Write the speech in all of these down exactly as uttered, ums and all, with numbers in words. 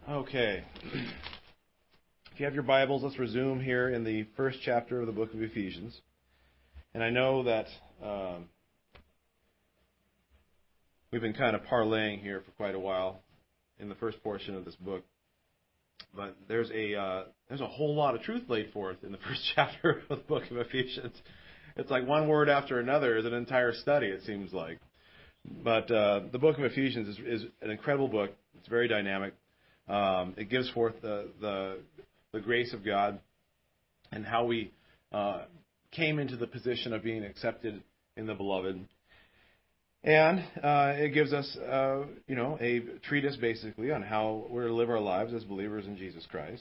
Okay. If you have your Bibles, let's resume here in the first chapter of the book of Ephesians. And I know that um, we've been kind of parlaying here for quite a while in the first portion of this book. But there's a uh, there's a whole lot of truth laid forth in the first chapter of the book of Ephesians. It's like one word after another is an entire study, it seems like. But uh, the book of Ephesians is, is an incredible book. It's very dynamic. Um, it gives forth the, the the grace of God and how we uh, came into the position of being accepted in the Beloved. And uh, it gives us, uh, you know, a treatise basically on how we're to live our lives as believers in Jesus Christ.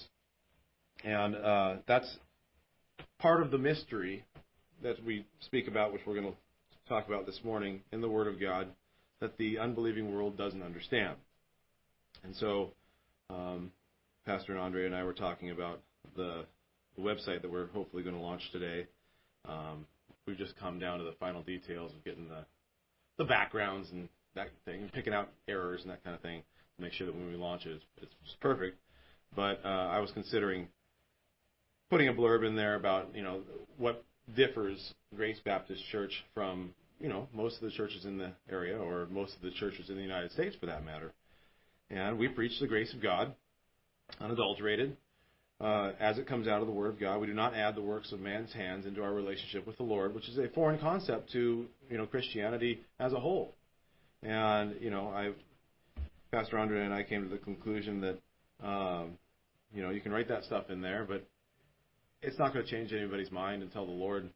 And uh, that's part of the mystery that we speak about, which we're going to talk about this morning in the Word of God, that the unbelieving world doesn't understand. And so um, Pastor Andre and I were talking about the, the website that we're hopefully going to launch today. Um, we've just come down to the final details of getting the the backgrounds and that thing, and picking out errors and that kind of thing to make sure that when we launch it, it's, it's perfect. But uh, I was considering putting a blurb in there about, you know, what differs Grace Baptist Church from, you know, most of the churches in the area, or most of the churches in the United States for that matter. And we preach the grace of God, unadulterated, uh, as it comes out of the Word of God. We do not add the works of man's hands into our relationship with the Lord, which is a foreign concept to, you know, Christianity as a whole. And, you know, I, Pastor Andre and I came to the conclusion that, um, you know, you can write that stuff in there, but it's not going to change anybody's mind until the Lord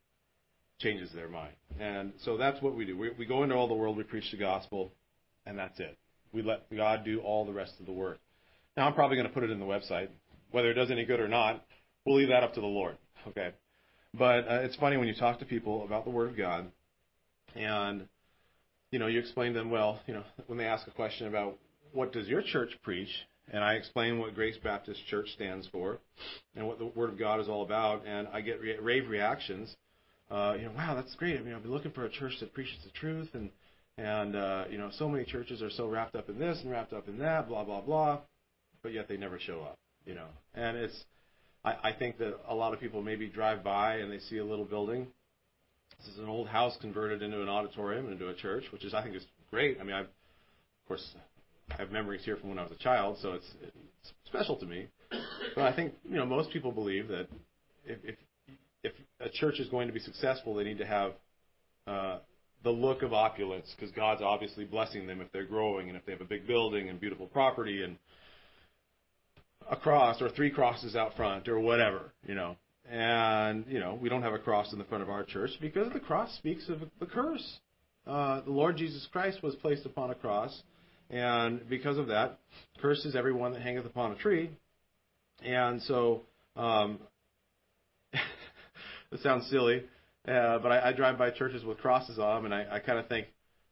changes their mind. And so that's what we do. We, we go into all the world, we preach the gospel, and that's it. We let God do all the rest of the work. Now, I'm probably going to put it in the website. Whether it does any good or not, we'll leave that up to the Lord. Okay. But uh, it's funny when you talk to people about the Word of God, and, you know, you explain to them, well, you know, when they ask a question about what does your church preach, and I explain what Grace Baptist Church stands for and what the Word of God is all about, and I get re- rave reactions. Uh, you know, wow, that's great. I mean, I've been looking for a church that preaches the truth, and, and uh, you know, so many churches are so wrapped up in this and wrapped up in that, blah, blah, blah, but yet they never show up, you know. And it's, I, I think that a lot of people maybe drive by and they see a little building. This is an old house converted into an auditorium, into a church, which is, I think, is great. I mean, I've, of course, I have memories here from when I was a child, so it's, it's special to me. But I think, you know, most people believe that if, if if a church is going to be successful, they need to have uh, the look of opulence, because God's obviously blessing them if they're growing and if they have a big building and beautiful property and a cross or three crosses out front or whatever, you know. And, you know, we don't have a cross in the front of our church because the cross speaks of the curse. Uh, the Lord Jesus Christ was placed upon a cross, and because of that, curses everyone that hangeth upon a tree. And so, um, it sounds silly, uh, but I, I drive by churches with crosses on them, and I, I kind of think,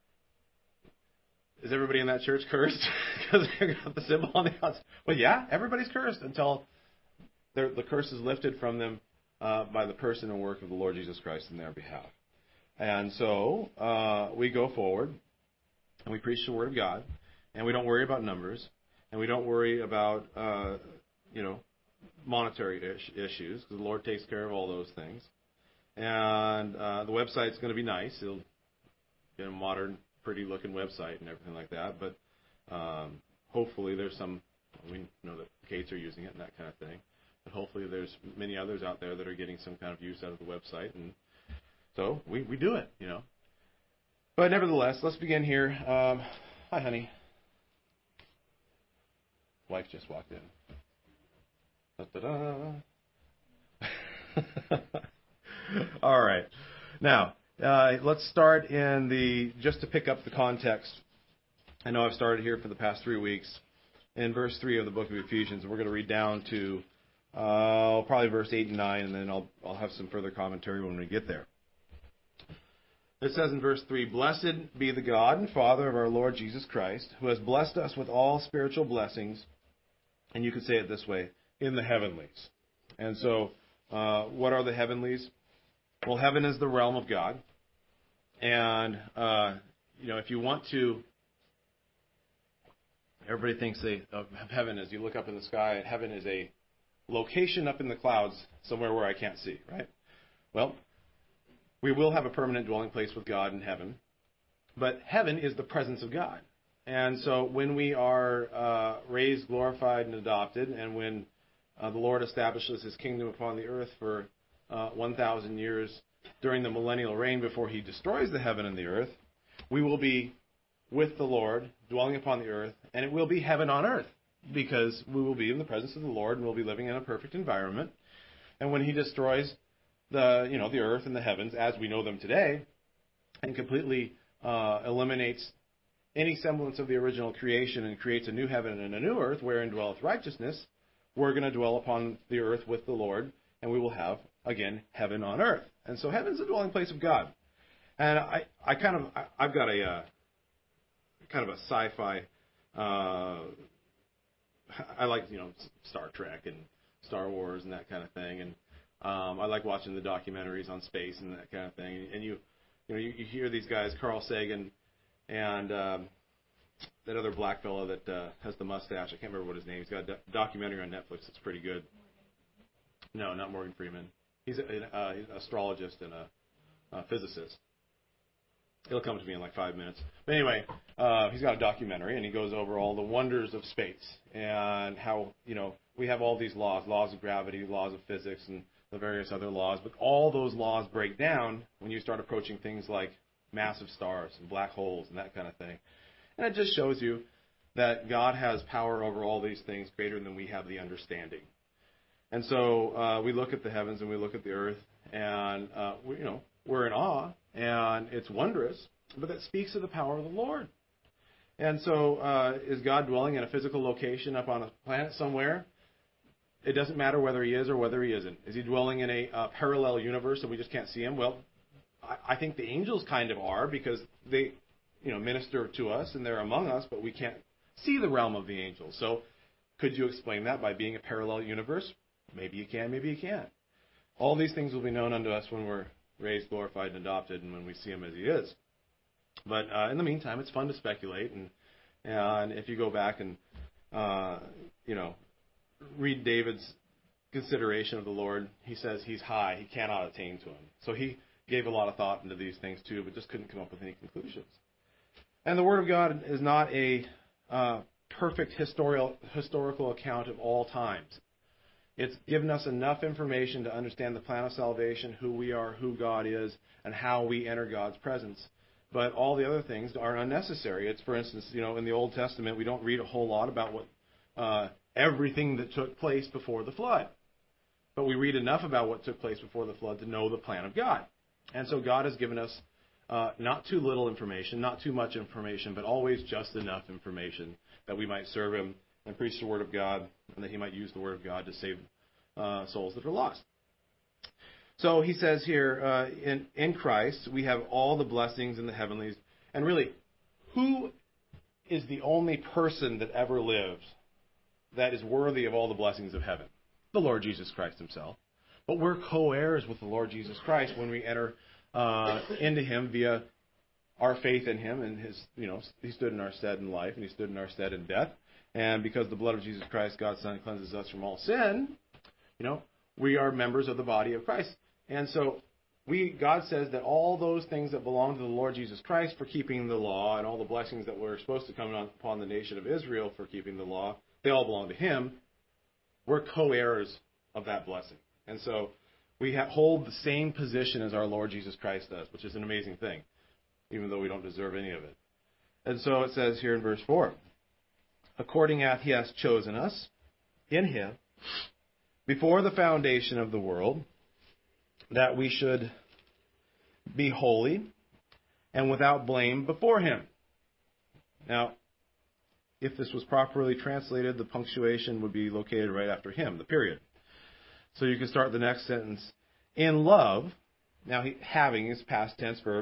is everybody in that church cursed because they got the symbol on the outside? Well, yeah, everybody's cursed until the curse is lifted from them uh, by the person and work of the Lord Jesus Christ in their behalf. And so uh, we go forward, and we preach the Word of God, and we don't worry about numbers, and we don't worry about, uh, you know, monetary ish- issues, because the Lord takes care of all those things. And uh, the website's going to be nice. It'll be a modern, pretty-looking website and everything like that. But um, hopefully there's some, we know that Kates are using it and that kind of thing. But hopefully there's many others out there that are getting some kind of use out of the website. And so we, we do it, you know. But nevertheless, let's begin here. Um, hi, honey. Wife just walked in. Da-da-da. All right. Now, uh, let's start in the, just to pick up the context. I know I've started here for the past three weeks in verse three of the book of Ephesians. We're going to read down to uh, probably verse eight and nine, and then I'll, I'll have some further commentary when we get there. It says in verse three, "Blessed be the God and Father of our Lord Jesus Christ, who has blessed us with all spiritual blessings," and you could say it this way, in the heavenlies. And so, uh, what are the heavenlies? Well, heaven is the realm of God. And, uh, you know, if you want to Everybody thinks they, of heaven as you look up in the sky, and heaven is a location up in the clouds somewhere where I can't see, right? Well, we will have a permanent dwelling place with God in heaven, but heaven is the presence of God. And so when we are uh, raised, glorified, and adopted, and when uh, the Lord establishes his kingdom upon the earth for uh, one thousand years during the millennial reign before he destroys the heaven and the earth, we will be with the Lord, dwelling upon the earth, and it will be heaven on earth, because we will be in the presence of the Lord and we'll be living in a perfect environment. And when he destroys the, you know, the earth and the heavens as we know them today, and completely uh, eliminates any semblance of the original creation and creates a new heaven and a new earth wherein dwelleth righteousness, we're going to dwell upon the earth with the Lord, and we will have, again, heaven on earth. And so heaven's the dwelling place of God. And I, I kind of, I, I've got a uh, kind of a sci-fi, uh, I like, you know, Star Trek and Star Wars and that kind of thing. And um, I like watching the documentaries on space and that kind of thing. And you, you know, you, you hear these guys, Carl Sagan and um, that other black fellow that uh, has the mustache. I can't remember what his name is. He's got a do- documentary on Netflix that's pretty good. No, not Morgan Freeman. He's, a, uh, he's an astrologist and a, a physicist. It'll come to me in like five minutes. But anyway, uh, he's got a documentary, and he goes over all the wonders of space and how, you know, we have all these laws, laws of gravity, laws of physics, and the various other laws. But all those laws break down when you start approaching things like massive stars and black holes and that kind of thing. And it just shows you that God has power over all these things greater than we have the understanding. And so uh, we look at the heavens and we look at the earth, and uh, we, you know, we're in awe, and it's wondrous, but that speaks of the power of the Lord. And so uh, is God dwelling in a physical location up on a planet somewhere? It doesn't matter whether he is or whether he isn't. Is he dwelling in a uh, parallel universe and we just can't see him? Well, I, I think the angels kind of are, because they, you know, minister to us and they're among us, but we can't see the realm of the angels. So could you explain that by being a parallel universe? Maybe you can, maybe you can't. All these things will be known unto us when we're raised, glorified, and adopted, and when we see him as he is. But uh, in the meantime, it's fun to speculate, and and if you go back and uh, you know read David's consideration of the Lord, he says he's high, he cannot attain to him. So he gave a lot of thought into these things too, but just couldn't come up with any conclusions. And the Word of God is not a uh, perfect historical historical account of all times. It's given us enough information to understand the plan of salvation, who we are, who God is, and how we enter God's presence. But all the other things are unnecessary. It's, for instance, you know, in the Old Testament, we don't read a whole lot about what uh, everything that took place before the flood. But we read enough about what took place before the flood to know the plan of God. And so God has given us uh, not too little information, not too much information, but always just enough information that we might serve him and preach the Word of God, and that he might use the Word of God to save uh, souls that are lost. So he says here, uh, in, in Christ, we have all the blessings in the heavenlies. And really, who is the only person that ever lived that is worthy of all the blessings of heaven? The Lord Jesus Christ himself. But we're co-heirs with the Lord Jesus Christ when we enter uh, into him via our faith in him, and his, you know, he stood in our stead in life, and he stood in our stead in death. And because the blood of Jesus Christ, God's Son, cleanses us from all sin, you know, we are members of the body of Christ. And so we, God says that all those things that belong to the Lord Jesus Christ for keeping the law, and all the blessings that were supposed to come upon the nation of Israel for keeping the law, they all belong to him. We're co-heirs of that blessing. And so we ha- hold the same position as our Lord Jesus Christ does, which is an amazing thing, even though we don't deserve any of it. And so it says here in verse four, according as he has chosen us in him before the foundation of the world, that we should be holy and without blame before him. Now, if this was properly translated, the punctuation would be located right after him, the period. So you can start the next sentence. In love, now he, having is past tense verb,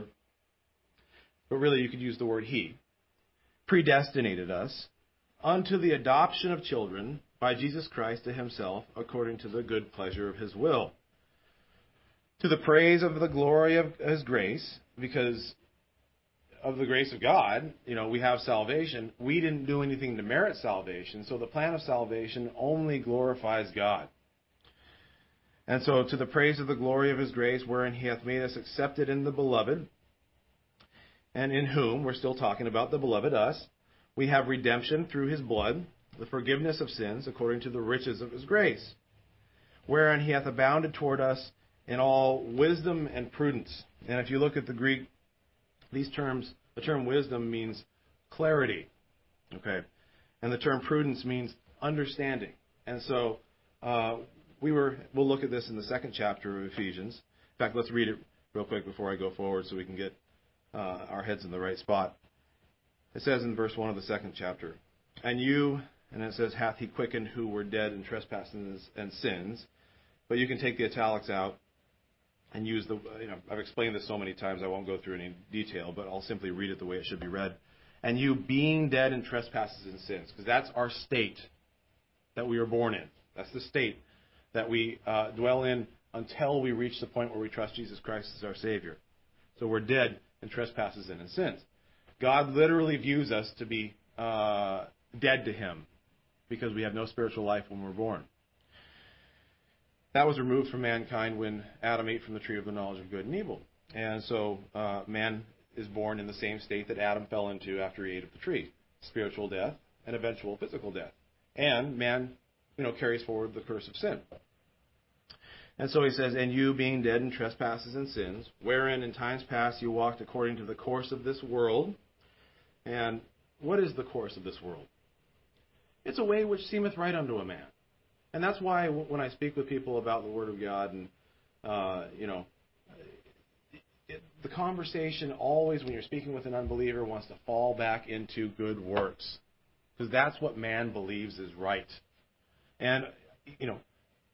but really you could use the word he, predestinated us unto the adoption of children by Jesus Christ to himself, according to the good pleasure of his will, to the praise of the glory of his grace, because of the grace of God, you know, we have salvation. We didn't do anything to merit salvation, so the plan of salvation only glorifies God. And so, to the praise of the glory of his grace, wherein he hath made us accepted in the beloved, and in whom, we're still talking about the beloved, us, we have redemption through his blood, the forgiveness of sins, according to the riches of his grace, wherein he hath abounded toward us in all wisdom and prudence. And if you look at the Greek, these terms, the term wisdom means clarity, okay? And the term prudence means understanding. And so, uh, we were, we'll look at this in the second chapter of Ephesians. In fact, let's read it real quick before I go forward so we can get uh, our heads in the right spot. It says in verse one of the second chapter, and you, and it says, hath he quickened who were dead in trespasses and sins. But you can take the italics out and use the, you know, I've explained this so many times I won't go through any detail, but I'll simply read it the way it should be read. And you being dead in trespasses and sins, because that's our state that we were born in. That's the state that we uh, dwell in until we reach the point where we trust Jesus Christ as our Savior. So we're dead in trespasses and in sins. God literally views us to be uh, dead to him because we have no spiritual life when we're born. That was removed from mankind when Adam ate from the tree of the knowledge of good and evil. And so uh, man is born in the same state that Adam fell into after he ate of the tree, spiritual death and eventual physical death. And man, you know, carries forward the curse of sin. And so he says, and you being dead in trespasses and sins, wherein in times past you walked according to the course of this world. And what is the course of this world? It's a way which seemeth right unto a man. And that's why when I speak with people about the Word of God, and, uh, you know, it, the conversation always, when you're speaking with an unbeliever, wants to fall back into good works. Because that's what man believes is right. And, you know,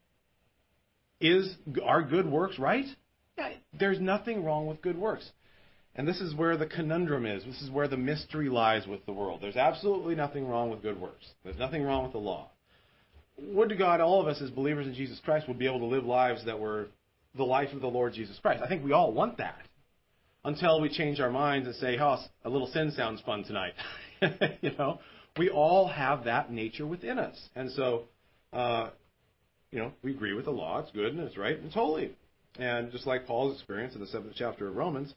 is are good works right? Yeah, there's nothing wrong with good works. And this is where the conundrum is. This is where the mystery lies with the world. There's absolutely nothing wrong with good works. There's nothing wrong with the law. Would to God all of us as believers in Jesus Christ would be able to live lives that were the life of the Lord Jesus Christ. I think we all want that. Until we change our minds and say, oh, a little sin sounds fun tonight. You know, we all have that nature within us. And so, uh, you know, we agree with the law. It's good and it's right and it's holy. And just like Paul's experience in the seventh chapter of Romans,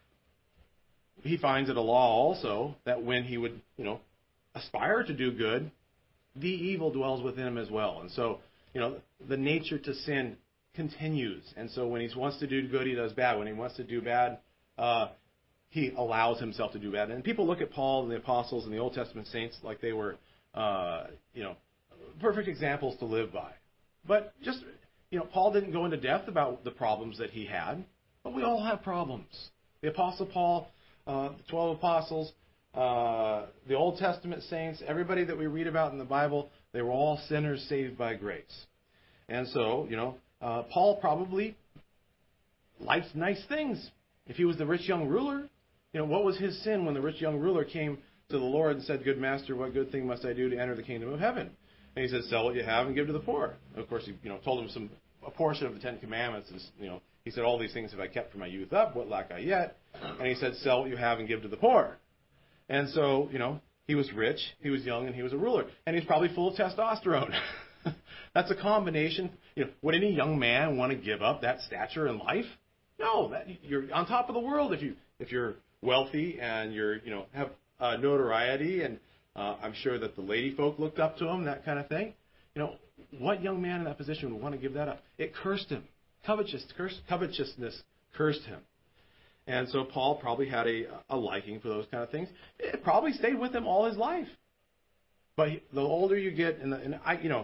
he finds it a law also that when he would, you know, aspire to do good, the evil dwells within him as well. And so, you know, the nature to sin continues. And so when he wants to do good, he does bad. When he wants to do bad, uh, he allows himself to do bad. And people look at Paul and the apostles and the Old Testament saints like they were, uh, you know, perfect examples to live by. But just, you know, Paul didn't go into depth about the problems that he had, but we all have problems. The Apostle Paul, uh, the twelve apostles, uh, the Old Testament saints, everybody that we read about in the Bible, they were all sinners saved by grace. And so, you know, uh, Paul probably liked nice things. If he was the rich young ruler, you know, what was his sin when the rich young ruler came to the Lord and said, good master, what good thing must I do to enter the kingdom of heaven? And he said, sell what you have and give to the poor. And of course, he, you know, told him some a portion of the Ten Commandments. And, you know, he said, all these things have I kept from my youth up. What lack I yet? And he said, sell what you have and give to the poor. And so, you know, he was rich, he was young, and he was a ruler. And he's probably full of testosterone. That's a combination. You know, would any young man want to give up that stature in life? No, that, you're on top of the world if you if you're wealthy and you're, you know, have uh, notoriety, and uh, I'm sure that the lady folk looked up to him, that kind of thing. You know, what young man in that position would want to give that up? It cursed him. Covetous, curse, covetousness cursed him. And so Paul probably had a, a liking for those kind of things. It probably stayed with him all his life. But the older you get, and, the, and I, you know,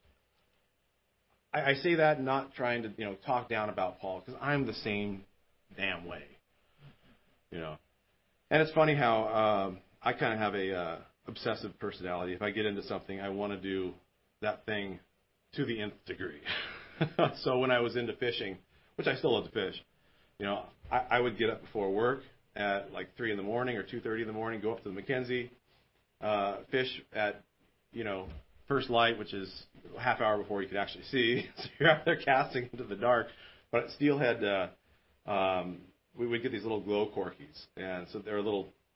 I, I say that not trying to, you know, talk down about Paul, because I'm the same damn way, you know. And it's funny how um, I kind of have a uh, obsessive personality. If I get into something, I want to do that thing to the nth degree. So when I was into fishing, which I still love to fish, you know, I, I would get up before work at like three in the morning or two thirty in the morning, go up to the Mackenzie, uh, fish at, you know, first light, which is a half hour before you could actually see. So you're out there casting into the dark. But at Steelhead, uh, um, we would get these little glow corkies, and so they're little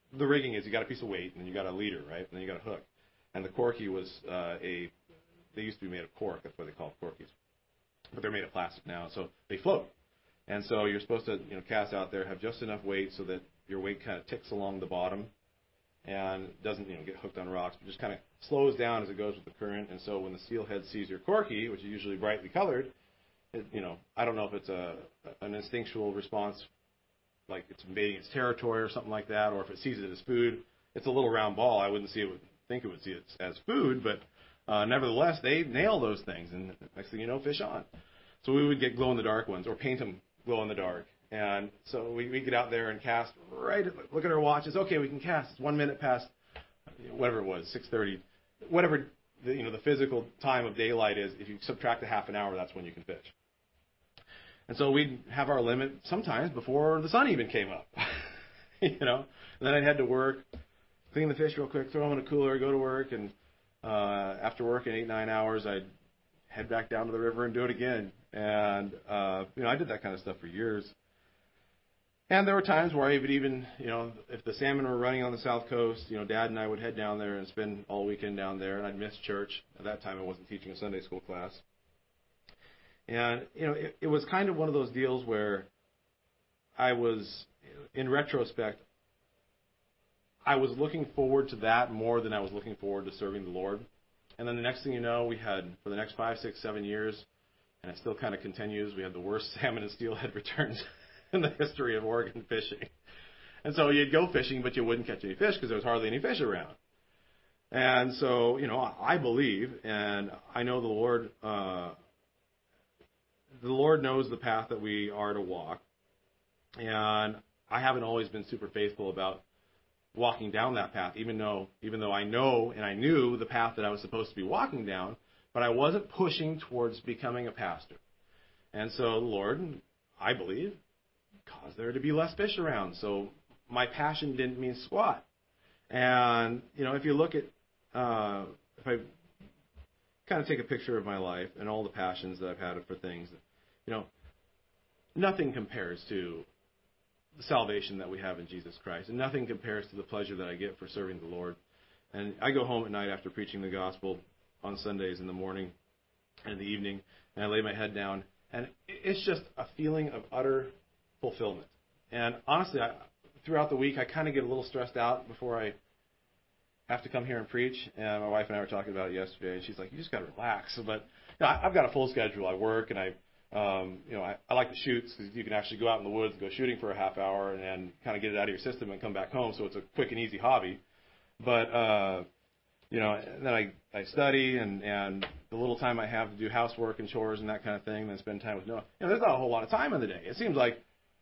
the rigging is you got a piece of weight and then you got a leader, right? And then you got a hook. And the corky was uh, a, they used to be made of cork. That's why they call it corkies. But they're made of plastic now, so they float. And so you're supposed to, you know, cast out there, have just enough weight so that your weight kind of ticks along the bottom and doesn't, you know, get hooked on rocks, but just kind of slows down as it goes with the current. And so when the steelhead sees your corky, which is usually brightly colored, it, you know, I don't know if it's a an instinctual response, like it's invading its territory or something like that, or if it sees it as food. It's a little round ball. I wouldn't see it, think it would see it as food, but uh, nevertheless, they nail those things, and next thing you know, fish on. So we would get glow-in-the-dark ones, or paint them glow-in-the-dark. And so we, we get out there and cast right, look at our watches. Okay, we can cast. It's one minute past, whatever it was, six thirty, whatever the, you know, the physical time of daylight is. If you subtract a half an hour, that's when you can fish. And so we'd have our limit sometimes before the sun even came up, you know. And then I'd head to work, clean the fish real quick, throw them in a cooler, go to work, and uh, after working eight, nine hours, I'd head back down to the river and do it again. And, uh, you know, I did that kind of stuff for years. And there were times where I would even, you know, if the salmon were running on the south coast, you know, Dad and I would head down there and spend all weekend down there, and I'd miss church. At that time, I wasn't teaching a Sunday school class. And, you know, it, it was kind of one of those deals where I was, in retrospect, I was looking forward to that more than I was looking forward to serving the Lord. And then the next thing you know, we had, for the next five, six, seven years, and it still kind of continues, we had the worst salmon and steelhead returns in the history of Oregon fishing. And so you'd go fishing, but you wouldn't catch any fish because there was hardly any fish around. And so, you know, I believe, and I know the Lord, uh, the Lord knows the path that we are to walk. And I haven't always been super faithful about walking down that path, even though, even though I know and I knew the path that I was supposed to be walking down, but I wasn't pushing towards becoming a pastor. And so the Lord, I believe, caused there to be less fish around. So my passion didn't mean squat. And, you know, if you look at, uh, if I kind of take a picture of my life and all the passions that I've had for things, you know, nothing compares to the salvation that we have in Jesus Christ. And nothing compares to the pleasure that I get for serving the Lord. And I go home at night after preaching the gospel on Sundays in the morning and in the evening, and I lay my head down, and it's just a feeling of utter fulfillment. And honestly, I, throughout the week, I kind of get a little stressed out before I have to come here and preach. And my wife and I were talking about it yesterday, and she's like, "You just got to relax." But you know, I, I've got a full schedule. I work, and I, um, you know, I, I like to shoot because you can actually go out in the woods and go shooting for a half hour and then kind of get it out of your system and come back home. So it's a quick and easy hobby. But uh, you know, then I, I study, and, and the little time I have to do housework and chores and that kind of thing, then spend time with Noah. You know, there's not a whole lot of time in the day. It seems like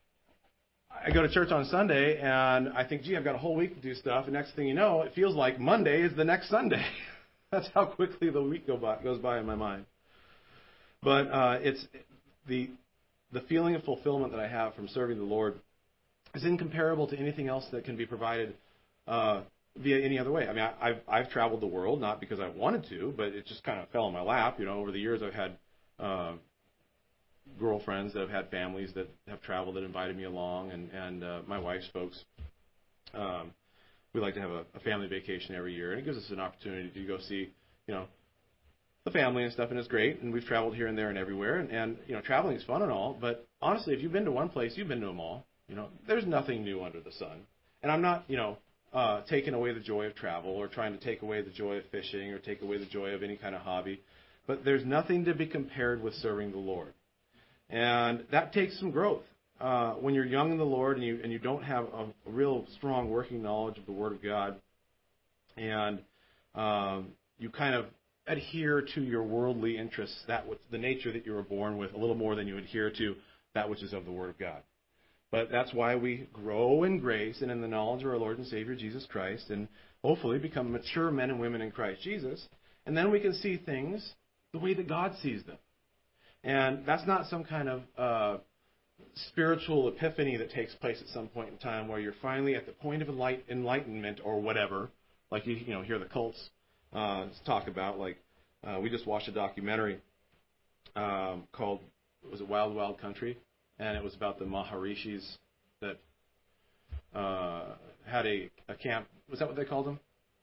I go to church on Sunday, and I think, gee, I've got a whole week to do stuff. And next thing you know, it feels like Monday is the next Sunday. That's how quickly the week go by, goes by in my mind. But uh, it's the the feeling of fulfillment that I have from serving the Lord is incomparable to anything else that can be provided uh, via any other way. I mean, I, I've I've traveled the world, not because I wanted to, but it just kind of fell in my lap. You know, over the years, I've had uh, girlfriends that have had families that have traveled that invited me along, and and uh, my wife's folks. Um, we like to have a, a family vacation every year, and it gives us an opportunity to go see, you know, the family and stuff, and it's great. And we've traveled here and there and everywhere, and, and you know, traveling is fun and all. But honestly, if you've been to one place, you've been to them all. You know, there's nothing new under the sun. And I'm not, you know, uh, taking away the joy of travel or trying to take away the joy of fishing or take away the joy of any kind of hobby. But there's nothing to be compared with serving the Lord. And that takes some growth. Uh, when you're young in the Lord and you and you don't have a, a real strong working knowledge of the Word of God, and um, you kind of adhere to your worldly interests, that which, the nature that you were born with, a little more than you adhere to that which is of the Word of God. But that's why we grow in grace and in the knowledge of our Lord and Savior Jesus Christ, and hopefully become mature men and women in Christ Jesus. And then we can see things the way that God sees them. And that's not some kind of uh, spiritual epiphany that takes place at some point in time where you're finally at the point of enlight- enlightenment or whatever, like you, you know, hear the cults uh, talk about. Like uh, we just watched a documentary um, called, was it Wild Wild Country? And it was about the Maharishis that uh, had a, a camp. Was that what they called them?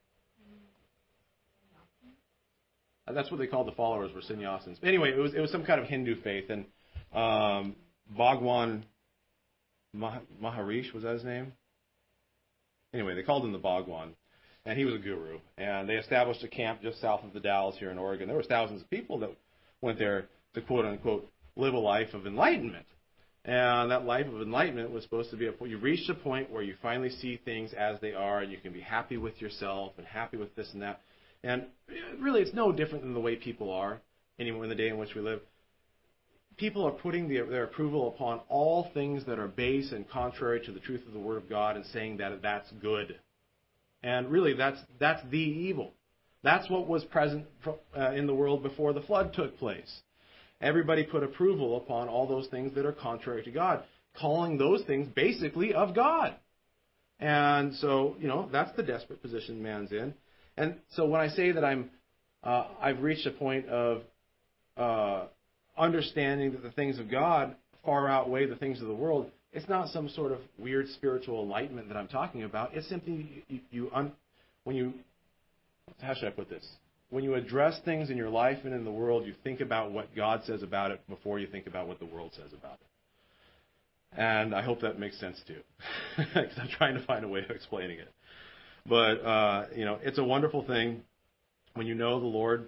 That's what they called the followers, were sannyasins. Anyway, it was it was some kind of Hindu faith, and um, Bhagwan Mah- Maharishi, was that his name? Anyway, they called him the Bhagwan, and he was a guru. And they established a camp just south of the Dalles here in Oregon. There were thousands of people that went there to quote unquote live a life of enlightenment. And that life of enlightenment was supposed to be a point. You reached a point where you finally see things as they are, and you can be happy with yourself and happy with this and that. And really, it's no different than the way people are anymore in the day in which we live. People are putting their, their approval upon all things that are base and contrary to the truth of the Word of God and saying that that's good. And really, that's that's the evil. That's what was present uh, in the world before the flood took place. Everybody put approval upon all those things that are contrary to God, calling those things basically of God. And so, you know, that's the desperate position man's in. And so when I say that I'm, uh, I've reached a point of uh, understanding that the things of God far outweigh the things of the world, it's not some sort of weird spiritual enlightenment that I'm talking about. It's simply you, you un, when you, how should I put this? When you address things in your life and in the world, you think about what God says about it before you think about what the world says about it. And I hope that makes sense to you, because I'm trying to find a way of explaining it. But, uh, you know, it's a wonderful thing when you know the Lord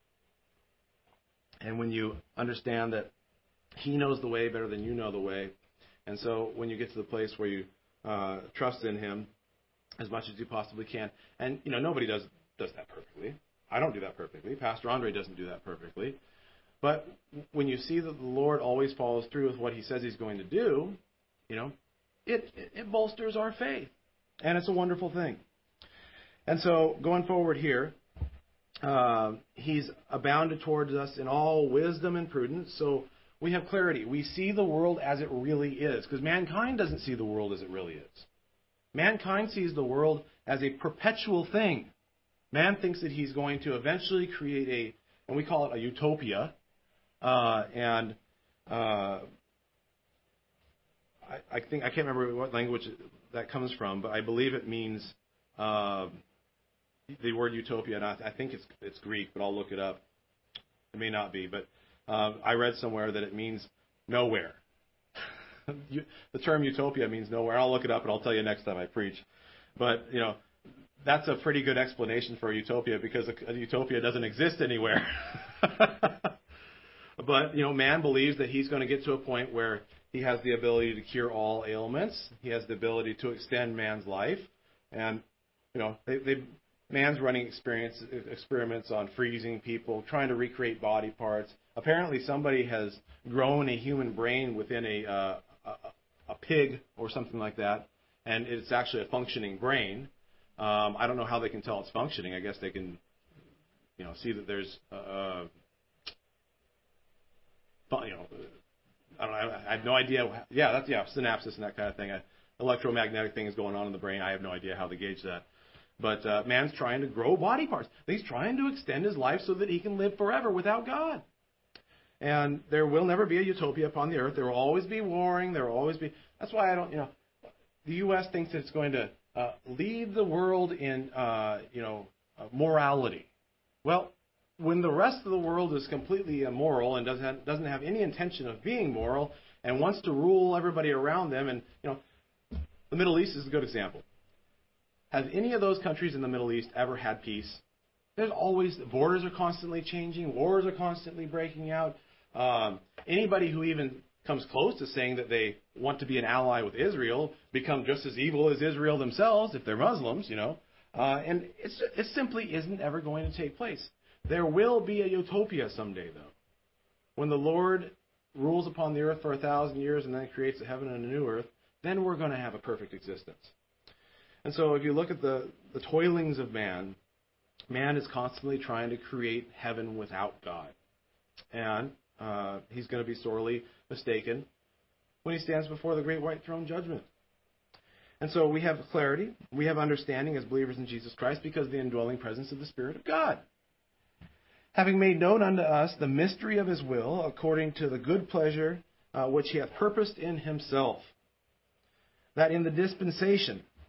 and when you understand that He knows the way better than you know the way. And so when you get to the place where you uh, trust in Him as much as you possibly can, and, you know, nobody does does that perfectly. I don't do that perfectly. Pastor Andre doesn't do that perfectly. But when you see that the Lord always follows through with what He says He's going to do, you know, it, it bolsters our faith. And it's a wonderful thing. And so, going forward here, uh, He's abounded towards us in all wisdom and prudence. So we have clarity. We see the world as it really is, because mankind doesn't see the world as it really is. Mankind sees the world as a perpetual thing. Man thinks that he's going to eventually create a, and we call it a utopia, uh, and uh, I, I think I can't remember what language that comes from, but I believe it means. Uh, The word utopia, and I, I think it's it's Greek, but I'll look it up. It may not be, but um, I read somewhere that it means nowhere. you, the term utopia means nowhere. I'll look it up, and I'll tell you next time I preach. But, you know, that's a pretty good explanation for a utopia, because a, a utopia doesn't exist anywhere. But, you know, man believes that he's going to get to a point where he has the ability to cure all ailments. He has the ability to extend man's life. And, you know, they... they man's running experience, experiments on freezing people, trying to recreate body parts. Apparently somebody has grown a human brain within a, uh, a, a pig or something like that, and it's actually a functioning brain. Um, I don't know how they can tell it's functioning. I guess they can, you know, see that there's, uh, you know, I don't know, I have no idea. Yeah, that's, yeah, synapses and that kind of thing. A electromagnetic thing is going on in the brain. I have no idea how they gauge that. But uh, man's trying to grow body parts. He's trying to extend his life so that he can live forever without God. And there will never be a utopia upon the earth. There will always be warring. There will always be... That's why I don't, you know... The U S thinks it's going to uh, lead the world in, uh, you know, uh, morality. Well, when the rest of the world is completely immoral and doesn't have, doesn't have any intention of being moral and wants to rule everybody around them, and, you know, the Middle East is a good example. Have any of those countries in the Middle East ever had peace? There's always, borders are constantly changing, wars are constantly breaking out. Um, anybody who even comes close to saying that they want to be an ally with Israel become just as evil as Israel themselves if they're Muslims, you know. Uh, and it's, it simply isn't ever going to take place. There will be a utopia someday, though, when the Lord rules upon the earth for a thousand years and then creates a heaven and a new earth. Then we're going to have a perfect existence. And so if you look at the, the toilings of man, man is constantly trying to create heaven without God. And uh, he's going to be sorely mistaken when he stands before the great white throne judgment. And so we have clarity, we have understanding as believers in Jesus Christ because of the indwelling presence of the Spirit of God. Having made known unto us the mystery of His will, according to the good pleasure uh, which He hath purposed in Himself, that in the dispensation...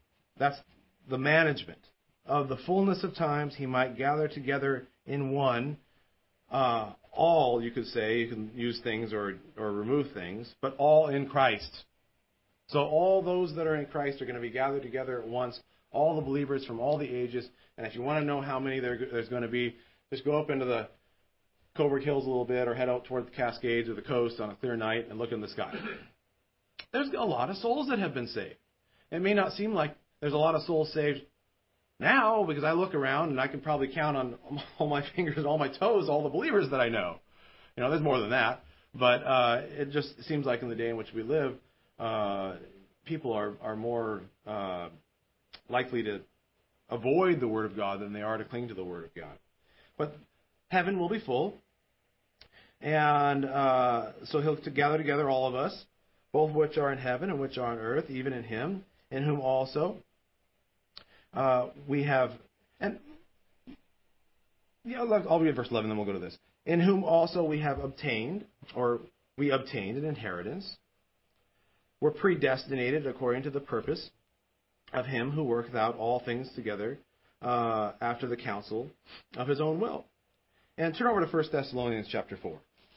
That's the management. Of the fullness of times, he might gather together in one uh, all, you could say. You can use things or, or remove things, but all in Christ. So all those that are in Christ are going to be gathered together at once, all the believers from all the ages. And if you want to know how many there, there's going to be, just go up into the Coburg Hills a little bit or head out toward the Cascades or the coast on a clear night and look in the sky. There's a lot of souls that have been saved. It may not seem like there's a lot of souls saved now, because I look around and I can probably count on all my fingers and all my toes all the believers that I know. You know, there's more than that. But uh, it just seems like in the day in which we live, uh, people are, are more uh, likely to avoid the Word of God than they are to cling to the Word of God. But heaven will be full. And uh, so he'll gather together all of us, both which are in heaven and which are on earth, even in him, in whom also uh, we have, and yeah, I'll read verse eleven, then we'll go to this. In whom also we have obtained, or we obtained an inheritance. We're predestinated according to the purpose of him who worketh out all things together uh, after the counsel of his own will. And turn over to First Thessalonians chapter four.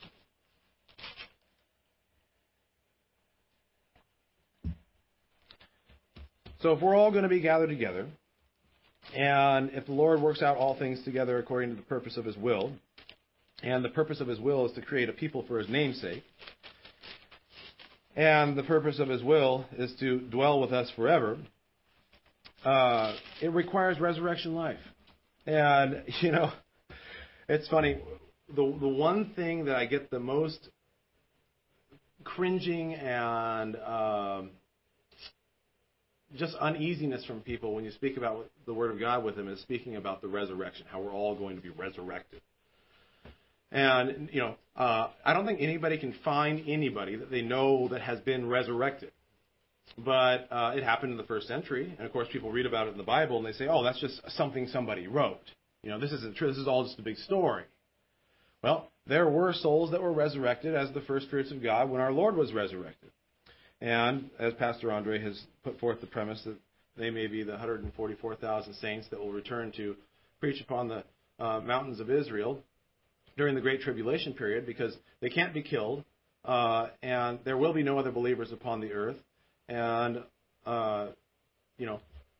So if we're all going to be gathered together, and if the Lord works out all things together according to the purpose of his will, and the purpose of his will is to create a people for his name's sake, and the purpose of his will is to dwell with us forever, uh, it requires resurrection life. And, you know, it's funny, the the one thing that I get the most cringing and um, just uneasiness from people when you speak about the Word of God with them is speaking about the resurrection, how we're all going to be resurrected. And, you know, uh, I don't think anybody can find anybody that they know that has been resurrected. But uh, it happened in the first century. And, of course, people read about it in the Bible and they say, oh, that's just something somebody wrote. You know, this isn't true. This is all just a big story. Well, there were souls that were resurrected as the first fruits of God when our Lord was resurrected. And as Pastor Andre has put forth the premise that they may be the one hundred forty-four thousand saints that will return to preach upon the uh, mountains of Israel during the Great Tribulation period, because they can't be killed, uh, and there will be no other believers upon the earth. And, uh, you know,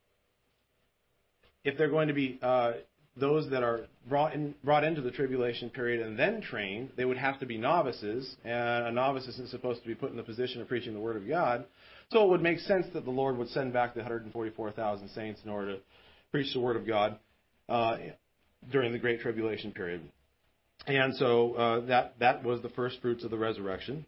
if they're going to be uh, those that are brought in, brought into the tribulation period and then trained, they would have to be novices, and a novice isn't supposed to be put in the position of preaching the Word of God. So it would make sense that the Lord would send back the one hundred forty-four thousand saints in order to preach the Word of God uh, during the Great Tribulation period. And so uh, that that was the first fruits of the resurrection.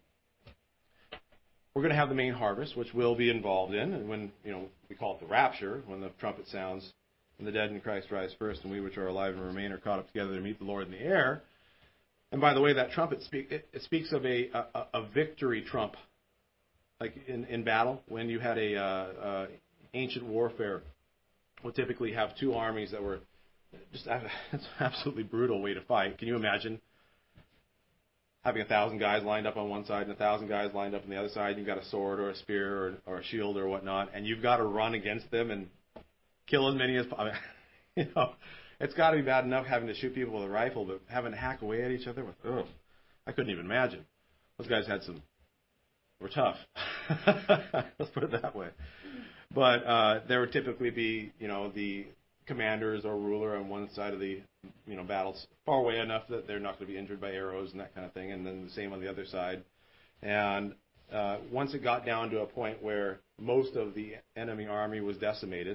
We're going to have the main harvest, which we'll be involved in, and when, you know, we call it the rapture, when the trumpet sounds and the dead in Christ rise first, and we which are alive and remain are caught up together to meet the Lord in the air. And by the way, that trumpet speak, it, it speaks of a, a, a victory trump, like in, in battle, when you had a uh, uh, ancient warfare, would typically have two armies that were just it's an absolutely brutal way to fight. Can you imagine having a thousand guys lined up on one side and a thousand guys lined up on the other side? You've got a sword or a spear or, or a shield or whatnot, and you've got to run against them and kill as many as possible. You know, it's got to be bad enough having to shoot people with a rifle, but having to hack away at each other with, oh, I couldn't even imagine. Those guys had some, were tough. Let's put it that way. But uh, there would typically be, you know, the commanders or ruler on one side of the, you know, battles far away enough that they're not going to be injured by arrows and that kind of thing, and then the same on the other side. And uh, once it got down to a point where most of the enemy army was decimated,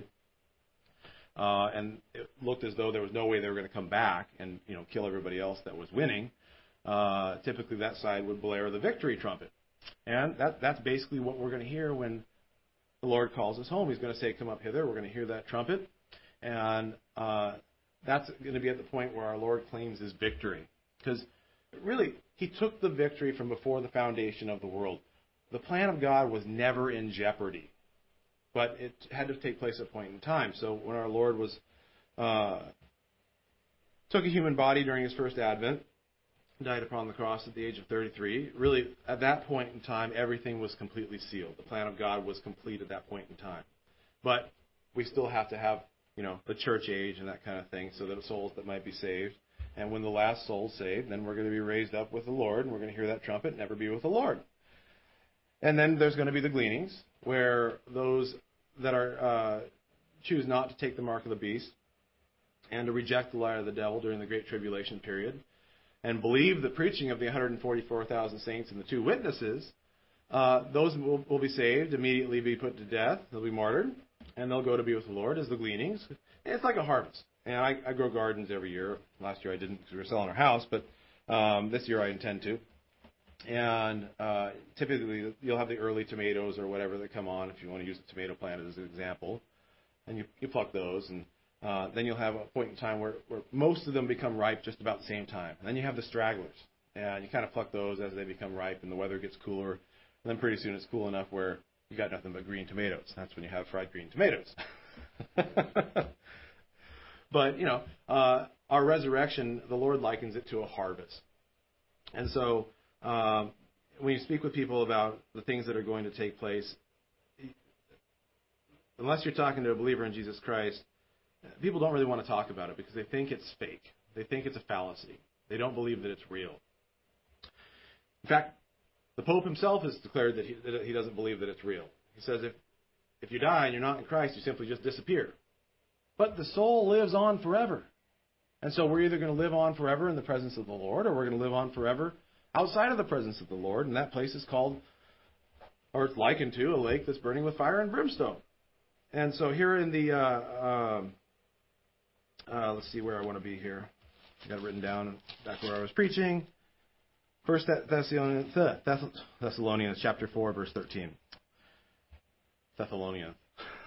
uh, and it looked as though there was no way they were going to come back and, you know, kill everybody else that was winning, uh, typically that side would blare the victory trumpet. And that that's basically what we're going to hear when the Lord calls us home. He's going to say, come up hither. We're going to hear that trumpet. And uh, that's going to be at the point where our Lord claims his victory. Because really, he took the victory from before the foundation of the world. The plan of God was never in jeopardy. But it had to take place at a point in time. So when our Lord was uh, took a human body during his first advent, died upon the cross at the age of thirty-three, really, at that point in time, everything was completely sealed. The plan of God was complete at that point in time. But we still have to have, you know, the church age and that kind of thing, so that souls that might be saved. And when the last soul's saved, then we're going to be raised up with the Lord, and we're going to hear that trumpet and never be with the Lord. And then there's going to be the gleanings, where those that are uh, choose not to take the mark of the beast and to reject the lie of the devil during the Great Tribulation period and believe the preaching of the one hundred forty-four thousand saints and the two witnesses, uh, those will, will be saved, immediately be put to death, they'll be martyred, and they'll go to be with the Lord as the gleanings. And it's like a harvest. And I, I grow gardens every year. Last year I didn't because we were selling our house, but um, this year I intend to. And uh, typically you'll have the early tomatoes or whatever that come on, if you want to use a tomato plant as an example. And you, you pluck those, and uh, then you'll have a point in time where, where most of them become ripe just about the same time. And then you have the stragglers, and you kind of pluck those as they become ripe and the weather gets cooler. And then pretty soon it's cool enough where you got nothing but green tomatoes. That's when you have fried green tomatoes. But, you know, uh, our resurrection, the Lord likens it to a harvest. And so um, when you speak with people about the things that are going to take place, unless you're talking to a believer in Jesus Christ, people don't really want to talk about it because they think it's fake. They think it's a fallacy. They don't believe that it's real. In fact, the Pope himself has declared that he, that he doesn't believe that it's real. He says if, if you die and you're not in Christ, you simply just disappear. But the soul lives on forever. And so we're either going to live on forever in the presence of the Lord, or we're going to live on forever outside of the presence of the Lord. And that place is called, or it's likened to, a lake that's burning with fire and brimstone. And so here in the, uh, um, uh, let's see where I want to be here. I got it written down back where I was preaching. First Thessalonians, Thessalonians chapter four, verse thirteen. Thessalonians.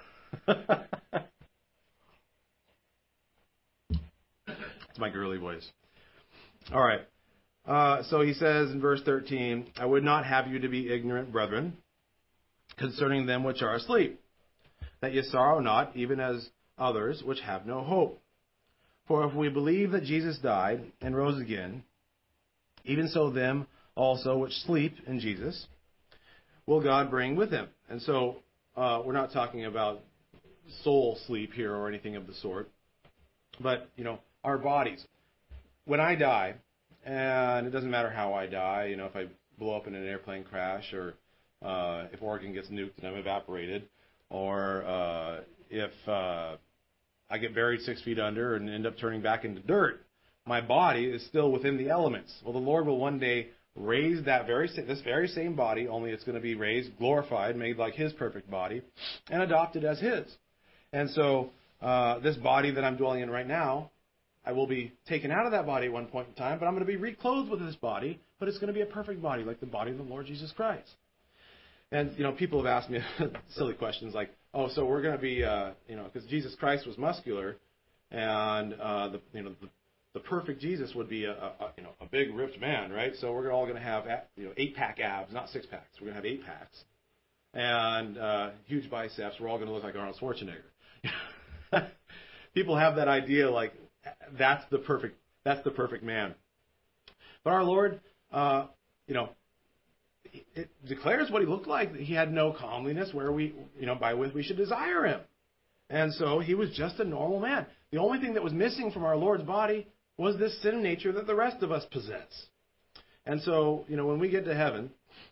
It's my girly voice. All right. Uh, so he says in verse thirteen, I would not have you to be ignorant, brethren, concerning them which are asleep, that ye sorrow not, even as others which have no hope. For if we believe that Jesus died and rose again, even so them also which sleep in Jesus will God bring with him. And so uh, we're not talking about soul sleep here or anything of the sort. But, you know, our bodies. When I die, and it doesn't matter how I die, you know, if I blow up in an airplane crash, or uh, if Oregon gets nuked and I'm evaporated, or uh, if uh, I get buried six feet under and end up turning back into dirt, my body is still within the elements. Well, the Lord will one day raise that very this very same body, only it's going to be raised, glorified, made like His perfect body, and adopted as His. And so uh, this body that I'm dwelling in right now, I will be taken out of that body at one point in time, but I'm going to be reclothed with this body, but it's going to be a perfect body, like the body of the Lord Jesus Christ. And, you know, people have asked me silly questions like, oh, so we're going to be, uh, you know, because Jesus Christ was muscular, and, uh, the, you know, the, the perfect Jesus would be a, a, you know, a big ripped man, right? So we're all going to have, you know, eight-pack abs, not six-packs. We're going to have eight packs and uh, huge biceps. We're all going to look like Arnold Schwarzenegger. People have that idea like, That's the perfect. That's the perfect man. But our Lord, uh, you know, it declares what He looked like. He had no comeliness, where we, you know, by which we should desire Him. And so He was just a normal man. The only thing that was missing from our Lord's body was this sin nature that the rest of us possess. And so, you know, when we get to heaven,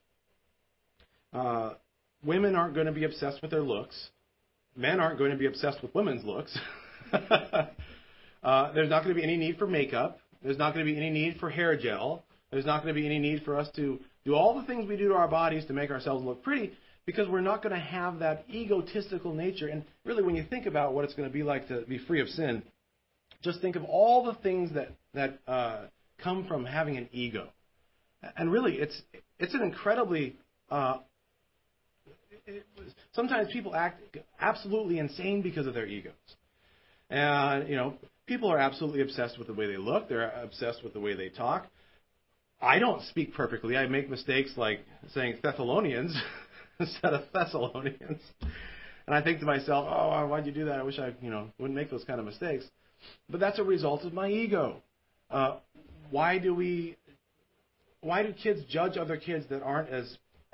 uh, women aren't going to be obsessed with their looks. Men aren't going to be obsessed with women's looks. Uh, there's not going to be any need for makeup. There's not going to be any need for hair gel. There's not going to be any need for us to do all the things we do to our bodies to make ourselves look pretty, because we're not going to have that egotistical nature. And really, when you think about what it's going to be like to be free of sin, just think of all the things that, that uh, come from having an ego. And really, it's it's an incredibly... Uh, it, sometimes people act absolutely insane because of their egos. And, you know, people are absolutely obsessed with the way they look. They're obsessed with the way they talk. I don't speak perfectly. I make mistakes like saying Thessalonians instead of Thessalonians. And I think to myself, oh, why'd you do that? I wish I, you know, wouldn't make those kind of mistakes. But that's a result of my ego. Uh, why do we, why do kids judge other kids that aren't as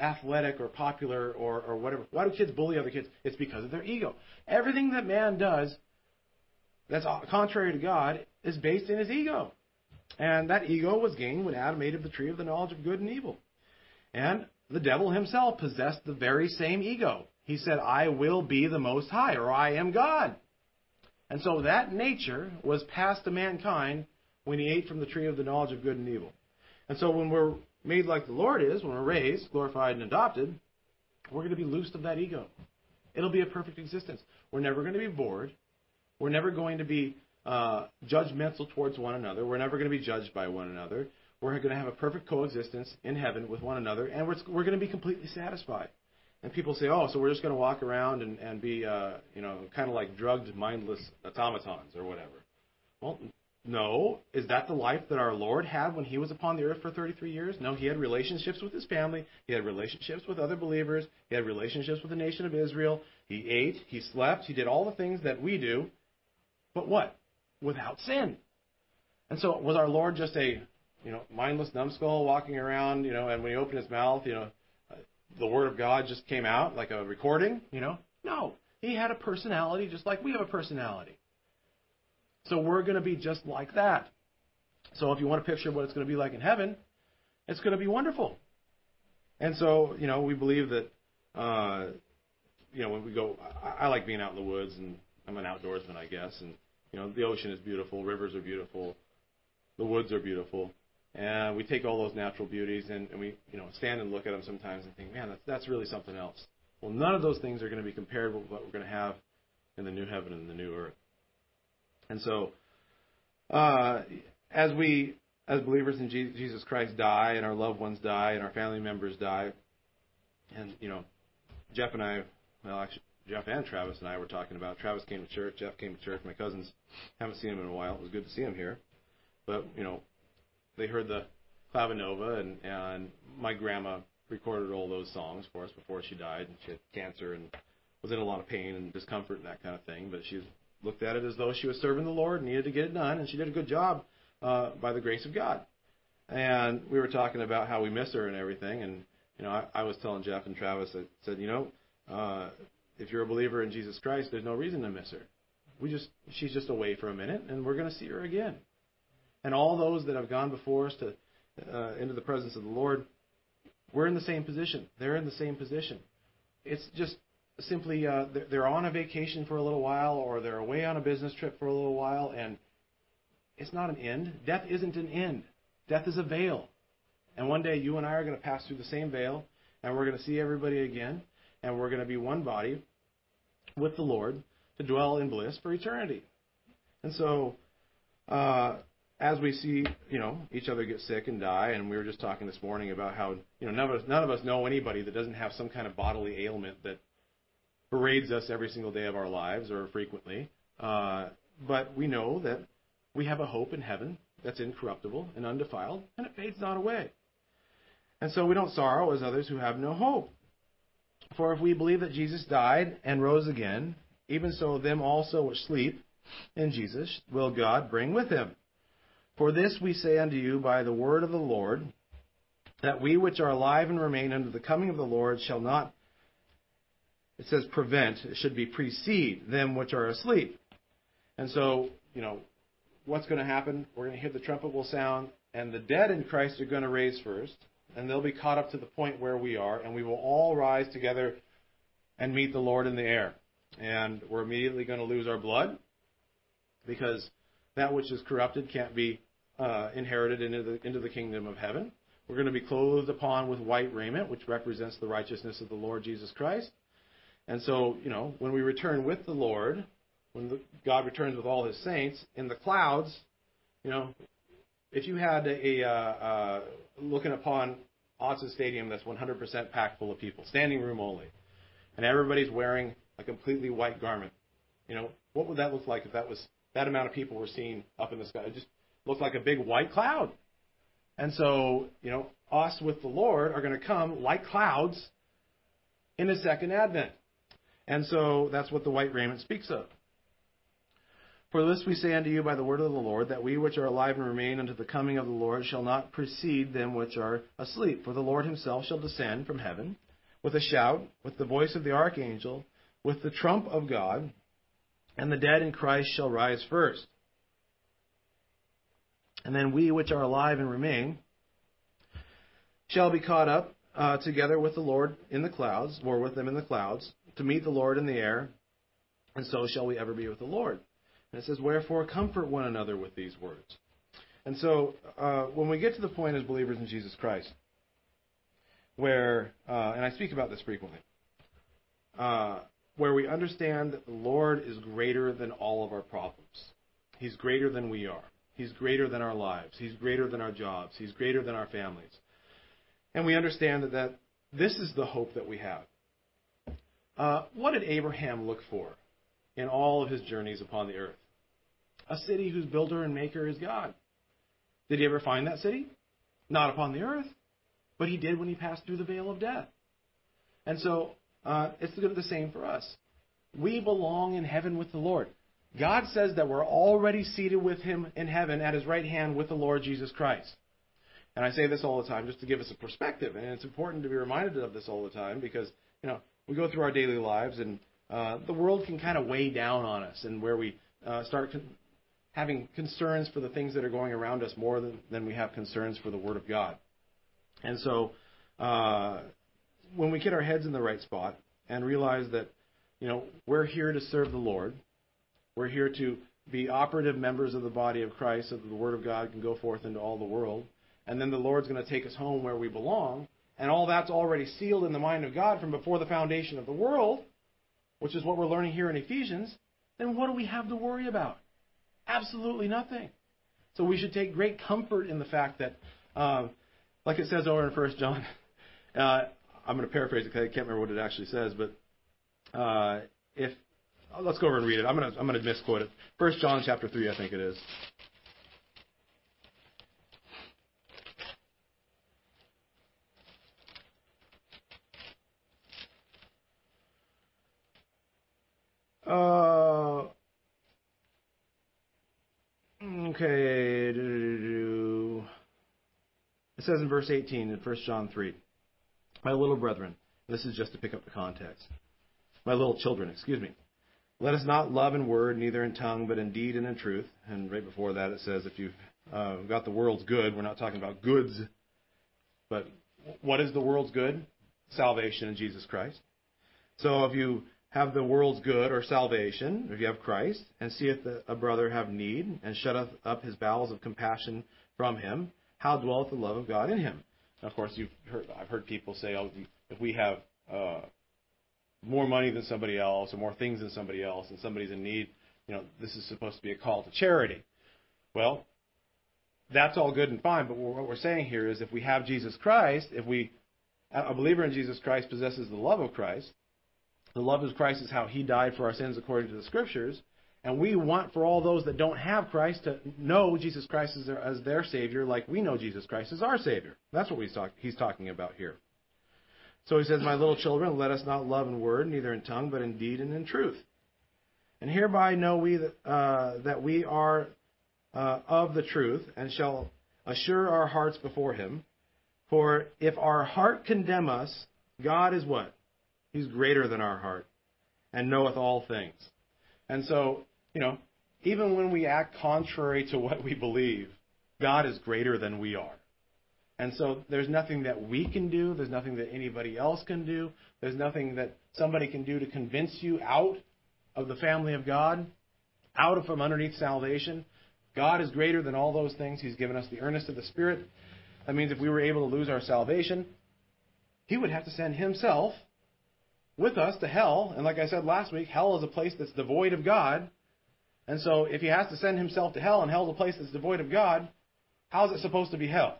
athletic or popular or, or whatever. Why do kids bully other kids? It's because of their ego. Everything that man does that's contrary to God is based in his ego. And that ego was gained when Adam ate of the tree of the knowledge of good and evil. And the devil himself possessed the very same ego. He said, I will be the Most High, or I am God. And so that nature was passed to mankind when he ate from the tree of the knowledge of good and evil. And so when we're made like the Lord is, when we're raised, glorified, and adopted, we're going to be loosed of that ego. It'll be a perfect existence. We're never going to be bored. We're never going to be uh, judgmental towards one another. We're never going to be judged by one another. We're going to have a perfect coexistence in heaven with one another, and we're, we're going to be completely satisfied. And people say, oh, so we're just going to walk around and, and be, uh, you know, kind of like drugged, mindless automatons or whatever. Well, no. Is that the life that our Lord had when he was upon the earth for thirty-three years? No, he had relationships with his family. He had relationships with other believers. He had relationships with the nation of Israel. He ate. He slept. He did all the things that we do. But what? Without sin. And so was our Lord just a, you know, mindless numbskull walking around, you know, and when he opened his mouth, you know, the Word of God just came out like a recording, you know? No. He had a personality just like we have a personality. So we're going to be just like that. So if you want to picture what it's going to be like in heaven, it's going to be wonderful. And so, you know, we believe that, uh, you know, when we go, I, I like being out in the woods, and I'm an outdoorsman, I guess. And, you know, the ocean is beautiful, rivers are beautiful, the woods are beautiful. And we take all those natural beauties and, and we, you know, stand and look at them sometimes and think, man, that's, that's really something else. Well, none of those things are going to be compared with what we're going to have in the new heaven and the new earth. And so, uh, as we, as believers in Jesus Christ, die, and our loved ones die, and our family members die, and, you know, Jeff and I, well, actually, Jeff and Travis and I were talking about, Travis came to church, Jeff came to church, my cousins, haven't seen him in a while. It was good to see him here. But, you know, they heard the Clavinova, and, and my grandma recorded all those songs for us before she died. And she had cancer and was in a lot of pain and discomfort and that kind of thing. But she looked at it as though she was serving the Lord and needed to get it done, and she did a good job uh, by the grace of God. And we were talking about how we miss her and everything. And, you know, I, I was telling Jeff and Travis, I said, you know, uh, if you're a believer in Jesus Christ, there's no reason to miss her. We just, she's just away for a minute, and we're going to see her again. And all those that have gone before us to uh, into the presence of the Lord, we're in the same position. They're in the same position. It's just simply uh, they're on a vacation for a little while, or they're away on a business trip for a little while, and it's not an end. Death isn't an end. Death is a veil. And one day you and I are going to pass through the same veil, and we're going to see everybody again, and we're going to be one body with the Lord to dwell in bliss for eternity. And so, uh, as we see, you know, each other get sick and die, and we were just talking this morning about how, you know, none of us, none of us know anybody that doesn't have some kind of bodily ailment that parades us every single day of our lives or frequently. Uh, but we know that we have a hope in heaven that's incorruptible and undefiled, and it fades not away. And so we don't sorrow as others who have no hope. For if we believe that Jesus died and rose again, even so them also which sleep in Jesus will God bring with him. For this we say unto you by the word of the Lord, that we which are alive and remain unto the coming of the Lord shall not, it says prevent, it should be precede them which are asleep. And so, you know, what's going to happen? We're going to hear the trumpet will sound, and the dead in Christ are going to raise first, and they'll be caught up to the point where we are, and we will all rise together and meet the Lord in the air. And we're immediately going to lose our blood, because that which is corrupted can't be uh, inherited into the, into the kingdom of heaven. We're going to be clothed upon with white raiment, which represents the righteousness of the Lord Jesus Christ. And so, you know, when we return with the Lord, when the, God returns with all his saints, in the clouds, you know, if you had a, uh, uh, looking upon Autzen Stadium that's one hundred percent packed full of people, standing room only, and everybody's wearing a completely white garment, you know, what would that look like if that was that amount of people were seen up in the sky? It just looked like a big white cloud. And so, you know, us with the Lord are going to come like clouds in his second advent. And so that's what the white raiment speaks of. For this we say unto you by the word of the Lord, that we which are alive and remain unto the coming of the Lord shall not precede them which are asleep. For the Lord himself shall descend from heaven with a shout, with the voice of the archangel, with the trump of God, and the dead in Christ shall rise first. And then we which are alive and remain shall be caught up uh, together with the Lord in the clouds, or with them in the clouds, to meet the Lord in the air, and so shall we ever be with the Lord. And it says, wherefore comfort one another with these words. And so uh, when we get to the point as believers in Jesus Christ, where, uh, and I speak about this frequently, uh, where we understand that the Lord is greater than all of our problems. He's greater than we are. He's greater than our lives. He's greater than our jobs. He's greater than our families. And we understand that, that this is the hope that we have. Uh, what did Abraham look for in all of his journeys upon the earth? A city whose builder and maker is God. Did he ever find that city? Not upon the earth. But he did when he passed through the veil of death. And so uh, it's the same for us. We belong in heaven with the Lord. God says that we're already seated with him in heaven at his right hand with the Lord Jesus Christ. And I say this all the time just to give us a perspective. And it's important to be reminded of this all the time because, you know, we go through our daily lives and uh, the world can kind of weigh down on us, and where we uh, start con- having concerns for the things that are going around us more than, than we have concerns for the Word of God. And so uh, when we get our heads in the right spot and realize that, you know, we're here to serve the Lord, we're here to be operative members of the body of Christ so that the Word of God can go forth into all the world, and then the Lord's going to take us home where we belong, and all that's already sealed in the mind of God from before the foundation of the world, which is what we're learning here in Ephesians, then what do we have to worry about? Absolutely nothing. So we should take great comfort in the fact that, uh, like it says over in First John, uh, I'm going to paraphrase it because I can't remember what it actually says, but uh, if let's go over and read it. I'm going to I'm going to misquote it. First John chapter three, I think it is. Uh, okay. It says in verse eighteen in First John three, my little brethren, this is just to pick up the context. My little children, excuse me. Let us not love in word, neither in tongue, but in deed and in truth. And right before that it says if you've uh, got the world's good, we're not talking about goods. But what is the world's good? Salvation in Jesus Christ. So if you have the world's good or salvation, if you have Christ, and seeth a brother have need, and shutteth up his bowels of compassion from him, how dwelleth the love of God in him? And of course, you've heard, I've heard people say, oh, if we have uh, more money than somebody else, or more things than somebody else, and somebody's in need, you know, this is supposed to be a call to charity. Well, that's all good and fine, but what we're saying here is if we have Jesus Christ, if we, a believer in Jesus Christ possesses the love of Christ, the love of Christ is how he died for our sins according to the Scriptures. And we want for all those that don't have Christ to know Jesus Christ as their, as their Savior like we know Jesus Christ as our Savior. That's what he's, talk, he's talking about here. So he says, my little children, let us not love in word, neither in tongue, but in deed and in truth. And hereby know we that, uh, that we are uh, of the truth, and shall assure our hearts before him. For if our heart condemn us, God is what? He's greater than our heart and knoweth all things. And so, you know, even when we act contrary to what we believe, God is greater than we are. And so there's nothing that we can do. There's nothing that anybody else can do. There's nothing that somebody can do to convince you out of the family of God, out of from underneath salvation. God is greater than all those things. He's given us the earnest of the Spirit. That means if we were able to lose our salvation, he would have to send himself with us to hell. And like I said last week, hell is a place that's devoid of God. And so if he has to send himself to hell, and hell is a place that's devoid of God, how is it supposed to be hell?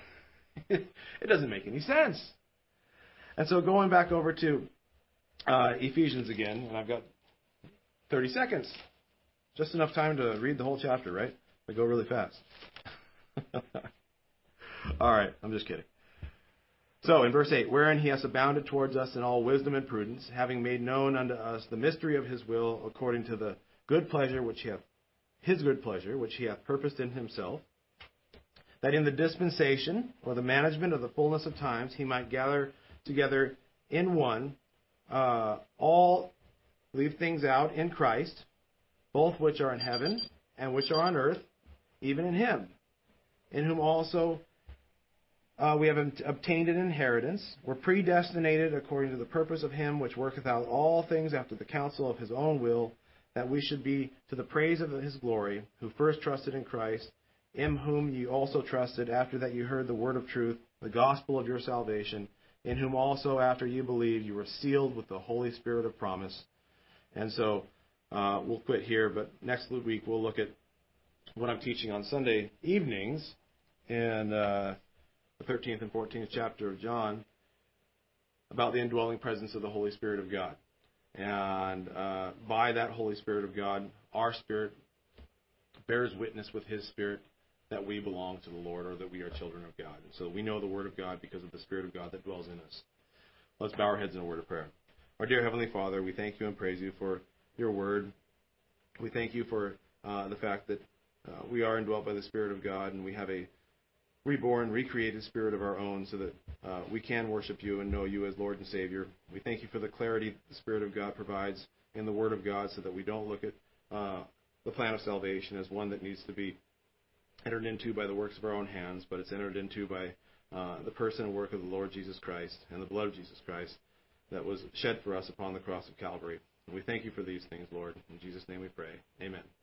It doesn't make any sense. And so going back over to uh, Ephesians again, and I've got thirty seconds. Just enough time to read the whole chapter, right? I go really fast. All right, I'm just kidding. So in verse eight, wherein he has abounded towards us in all wisdom and prudence, having made known unto us the mystery of his will, according to the good pleasure which he hath his good pleasure, which he hath purposed in himself, that in the dispensation, or the management of the fullness of times, he might gather together in one uh, all, leave things out in Christ, both which are in heaven and which are on earth, even in him, in whom also uh, we have obtained an inheritance, were predestinated according to the purpose of him which worketh out all things after the counsel of his own will, that we should be to the praise of his glory, who first trusted in Christ, in whom ye also trusted, after that you heard the word of truth, the gospel of your salvation, in whom also after you believed you were sealed with the Holy Spirit of promise. And so uh, we'll quit here, but next week we'll look at what I'm teaching on Sunday evenings in uh, the thirteenth and fourteenth chapter of John about the indwelling presence of the Holy Spirit of God. And uh, by that Holy Spirit of God, our spirit bears witness with his spirit that we belong to the Lord, or that we are children of God. And so we know the Word of God because of the Spirit of God that dwells in us. Let's bow our heads in a word of prayer. Our dear Heavenly Father, we thank you and praise you for your Word. We thank you for uh, the fact that uh, we are indwelt by the Spirit of God, and we have a reborn, recreated spirit of our own, so that uh, we can worship you and know you as Lord and Savior. We thank you for the clarity the Spirit of God provides in the Word of God, so that we don't look at uh, the plan of salvation as one that needs to be entered into by the works of our own hands, but it's entered into by uh, the person and work of the Lord Jesus Christ and the blood of Jesus Christ that was shed for us upon the cross of Calvary. And we thank you for these things, Lord. In Jesus' name we pray. Amen.